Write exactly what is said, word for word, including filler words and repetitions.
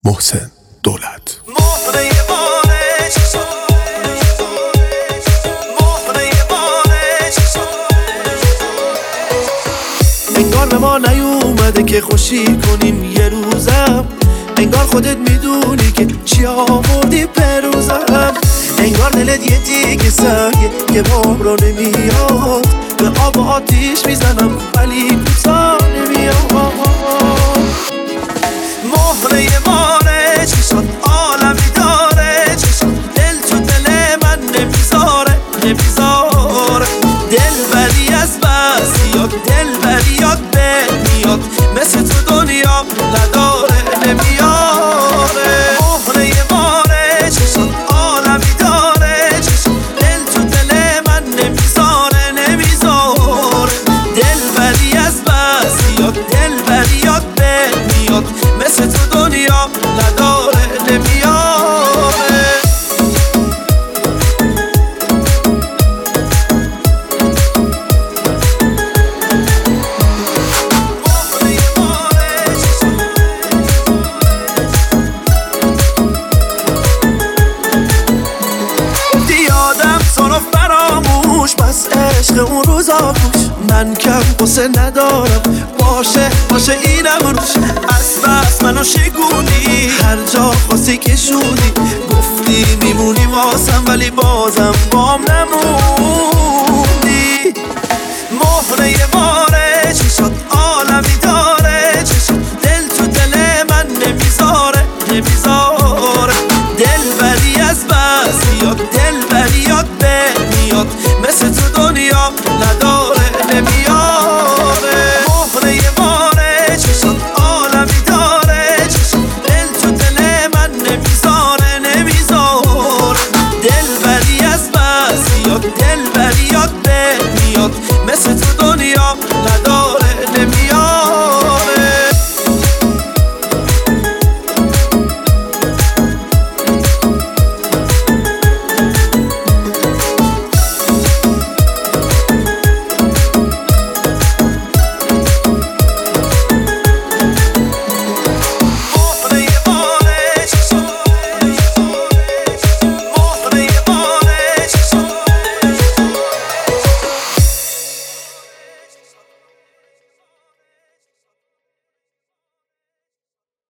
محسن دولت. مهره بارش مهره بارش انگار به ما نیومده که خوشی کنیم یه روزم، انگار خودت میدونی که چی آوردی پروزم، انگار دلت یه دیگه سنگه یه بار رو نمیاد، به آب و آتیش میزنم ولی کوتا نمیاد. مهره باره چشات عالمی داره، چشات دل تو دل من نمیذاره نمیذاره، دل بری از بس یاد دل بری یاد به میاد، مثل تو دنیا نداره نمیاره. مهره باره چشات عالمی داره، چشات دل تو دل من نمیذاره نمیذاره، دل بری از بس یاد دل بری یاد به میاد، مثل تو دنیا نداره نمیاره. دیادم صرف فراموش بس عشق اون روزا کوش، من کم قصه ندارم باشه باشه اینم روش، از بس منو شگونی هر جا خواستی کشونی، گفتی میمونی واسم ولی بازم بام نمون.